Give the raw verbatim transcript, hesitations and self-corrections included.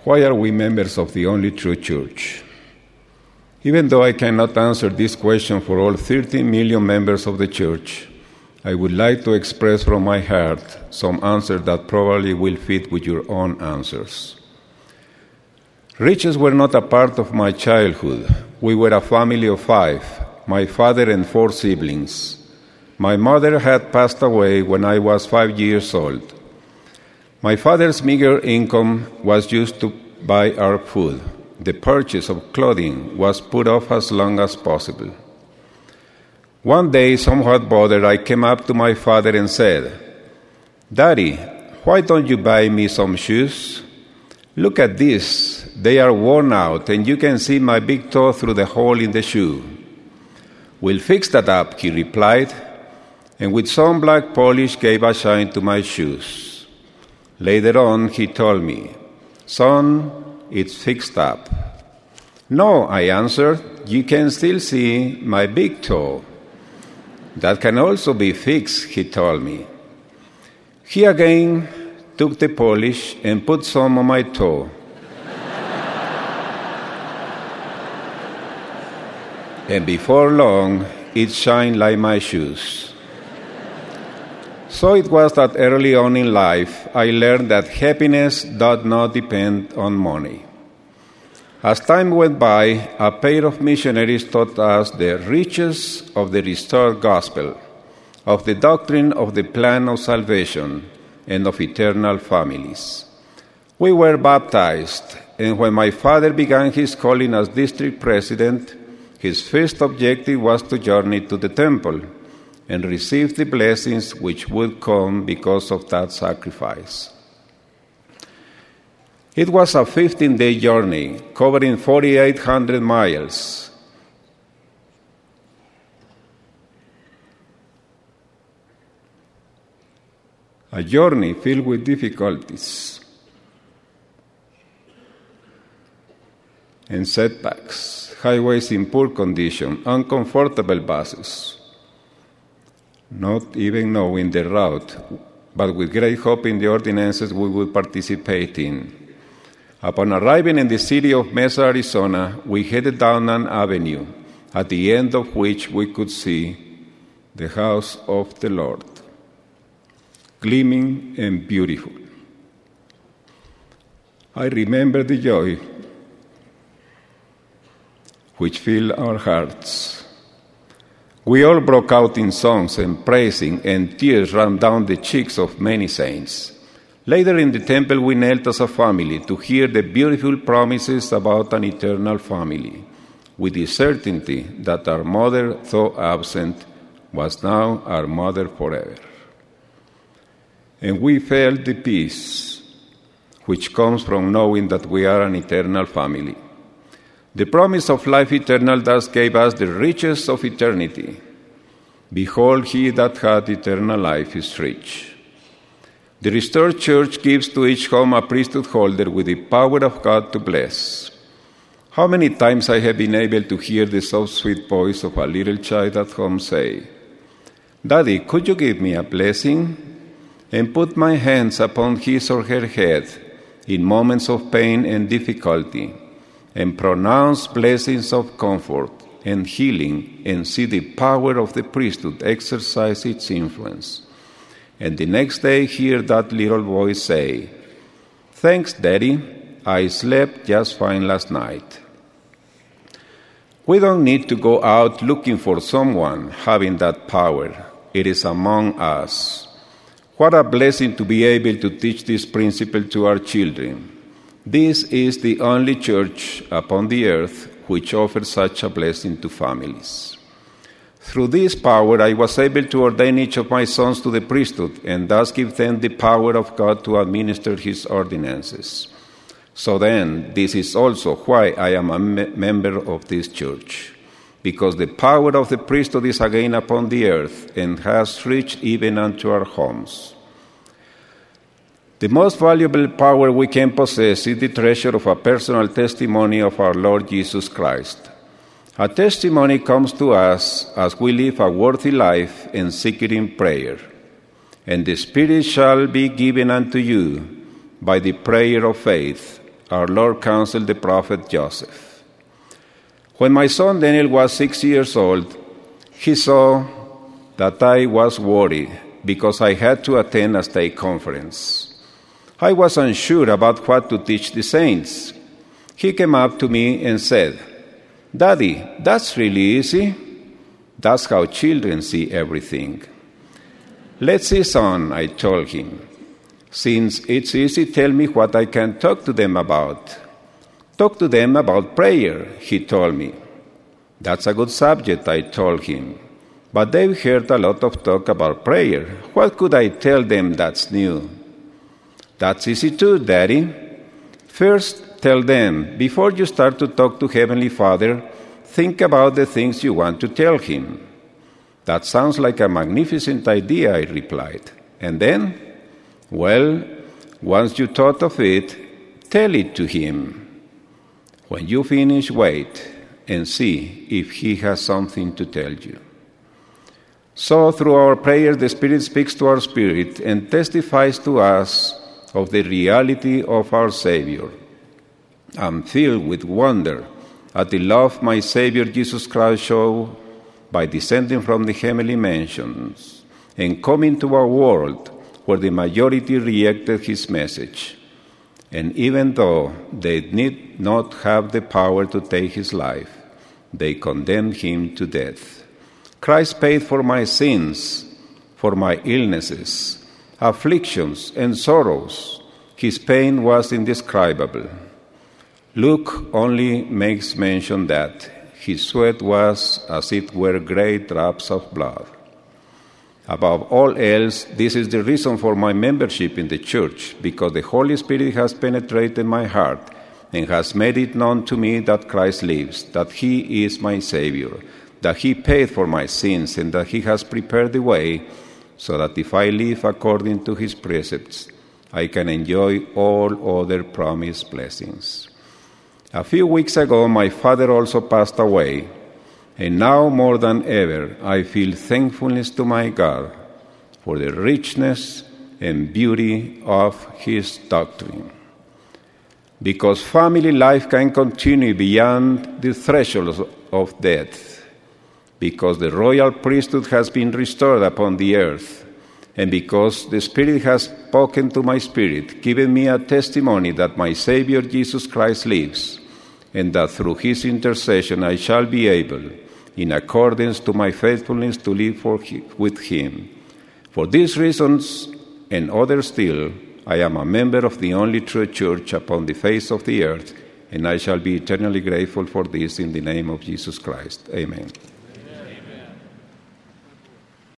Why are we members of the only true church? Even though I cannot answer this question for all thirteen million members of the church, I would like to express from my heart some answers that probably will fit with your own answers. Riches were not a part of my childhood. We were a family of five, my father and four siblings. My mother had passed away when I was five years old. My father's meager income was used to buy our food. The purchase of clothing was put off as long as possible. One day, somewhat bothered, I came up to my father and said, "Daddy, why don't you buy me some shoes? Look at this. They are worn out, and you can see my big toe through the hole in the shoe." "We'll fix that up," he replied, and with some black polish gave a shine to my shoes. Later on, he told me, "Son, it's fixed up." "No," I answered, "you can still see my big toe." "That can also be fixed," he told me. He again took the polish and put some on my toe. And before long, it shined like my shoes. So it was that early on in life, I learned that happiness does not depend on money. As time went by, a pair of missionaries taught us the riches of the restored gospel, of the doctrine of the plan of salvation, and of eternal families. We were baptized, and when my father began his calling as district president, his first objective was to journey to the temple and receive the blessings which would come because of that sacrifice. It was a fifteen-day journey covering forty-eight hundred miles. A journey filled with difficulties and setbacks, highways in poor condition, uncomfortable buses, not even knowing the route, but with great hope in the ordinances we would participate in. Upon arriving in the city of Mesa, Arizona, we headed down an avenue, at the end of which we could see the house of the Lord, gleaming and beautiful. I remember the joy which filled our hearts. We all broke out in songs and praising, and tears ran down the cheeks of many saints. Later in the temple, we knelt as a family to hear the beautiful promises about an eternal family, with the certainty that our mother, though absent, was now our mother forever. And we felt the peace which comes from knowing that we are an eternal family. The promise of life eternal thus gave us the riches of eternity. Behold, he that hath eternal life is rich. The restored church gives to each home a priesthood holder with the power of God to bless. How many times I have been able to hear the soft, sweet voice of a little child at home say, "Daddy, could you give me a blessing?" and put my hands upon his or her head in moments of pain and difficulty, and pronounce blessings of comfort and healing, and see the power of the priesthood exercise its influence. And the next day hear that little voice say, "Thanks, Daddy, I slept just fine last night." We don't need to go out looking for someone having that power. It is among us. What a blessing to be able to teach this principle to our children. This is the only church upon the earth which offers such a blessing to families. Through this power, I was able to ordain each of my sons to the priesthood and thus give them the power of God to administer his ordinances. So then, this is also why I am a me- member of this church, because the power of the priesthood is again upon the earth and has reached even unto our homes. The most valuable power we can possess is the treasure of a personal testimony of our Lord Jesus Christ. A testimony comes to us as we live a worthy life and seek it in prayer. And the Spirit shall be given unto you by the prayer of faith, our Lord counseled the prophet Joseph. When my son Daniel was six years old, he saw that I was worried because I had to attend a state conference. I was unsure about what to teach the saints. He came up to me and said, "Daddy, that's really easy." That's how children see everything. "Let's see, son," I told him. "Since it's easy, tell me what I can talk to them about." "Talk to them about prayer," he told me. "That's a good subject," I told him. "But they've heard a lot of talk about prayer. What could I tell them that's new?" "That's easy too, Daddy. First, tell them, before you start to talk to Heavenly Father, think about the things you want to tell Him." "That sounds like a magnificent idea," I replied. "And then?" "Well, once you thought of it, tell it to Him. When you finish, wait and see if He has something to tell you." So, through our prayer, the Spirit speaks to our spirit and testifies to us of the reality of our Savior. I'm filled with wonder at the love my Savior Jesus Christ showed by descending from the heavenly mansions and coming to a world where the majority rejected His message. And even though they did not have the power to take His life, they condemned Him to death. Christ paid for my sins, for my illnesses, afflictions, and sorrows. His pain was indescribable. Luke only makes mention that his sweat was, as it were, great drops of blood. Above all else, this is the reason for my membership in the church, because the Holy Spirit has penetrated my heart and has made it known to me that Christ lives, that He is my Savior, that He paid for my sins, and that He has prepared the way so that if I live according to His precepts, I can enjoy all other promised blessings. A few weeks ago, my father also passed away, and now more than ever, I feel thankfulness to my God for the richness and beauty of His doctrine. Because family life can continue beyond the threshold of death, because the royal priesthood has been restored upon the earth, and because the Spirit has spoken to my spirit, giving me a testimony that my Savior Jesus Christ lives, and that through His intercession I shall be able, in accordance to my faithfulness, to live for he, with Him. For these reasons, and others still, I am a member of the only true church upon the face of the earth, and I shall be eternally grateful for this in the name of Jesus Christ. Amen.